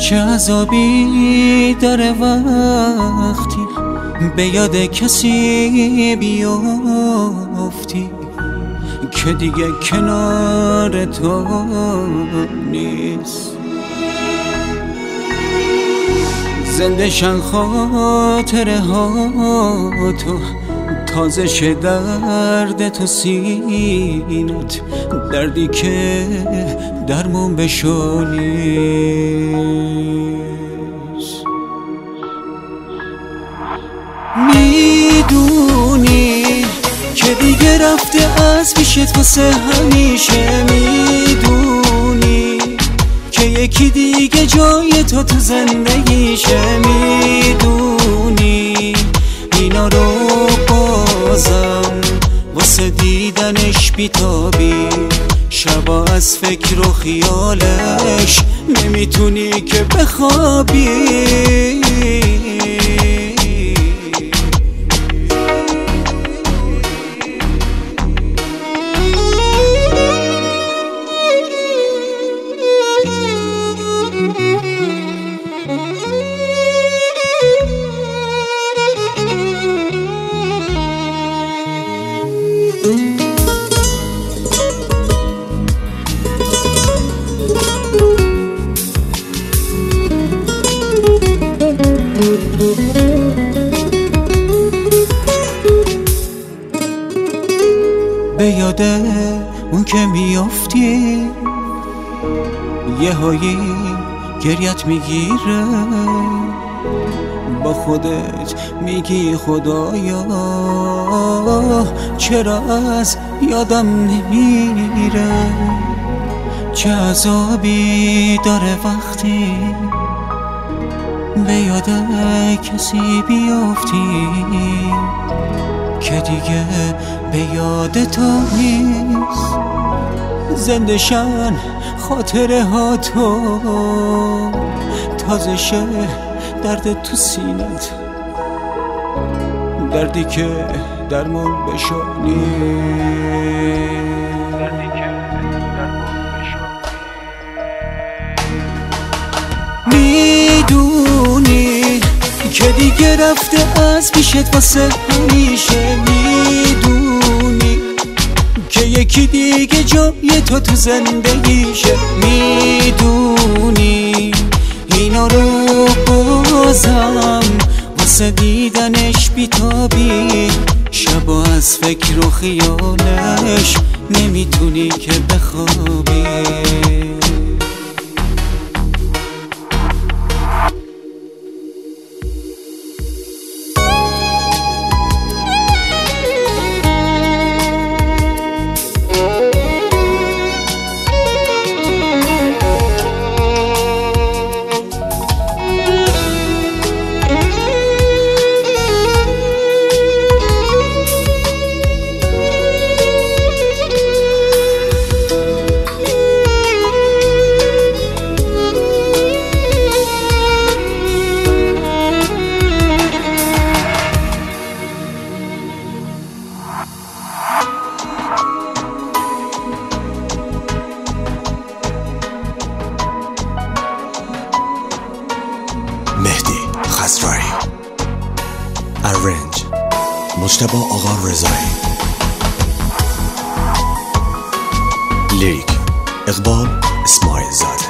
چه عذابی داره وقتی به یاد کسی بیافتی که دیگه کنار تو نیست. زنده شن خاطره ها تو، تازه شه درد تو سینت، دردی که درمون بشو نیست. میدونی که دیگه رفته از پیشت واسه همیشه، میدونی که یکی دیگه جای تو زندگیشه، میدونی اینا رو بازم واسه دیدنش بیتابی، شبا از فکر و خیالش نمیتونی که بخوابی. به یاده اون که میافتی یه هایی گریت میگیره، با خودت میگی خدایا چرا از یادم نمیره. چه عذابی داره وقتی به یاد کسی بیافتی که دیگه به یاد تو نیست. زنده شن خاطره ها تو، تازه شه درد تو سینت، دردی که درمون بشو نیست. میدونی که دیگه رفته از پیشت واسه همیشه، میدونی که یکی دیگه جای تو زندگیشه، میدونی اینا رو بازم واسه دیدنش بیتابی، شبا از فکر و خیالش نمیتونی که بخوابی. مهدی خسروی، ارنج مجتبی آقا رضایی، لیریک اقبال اسماعیل زاده.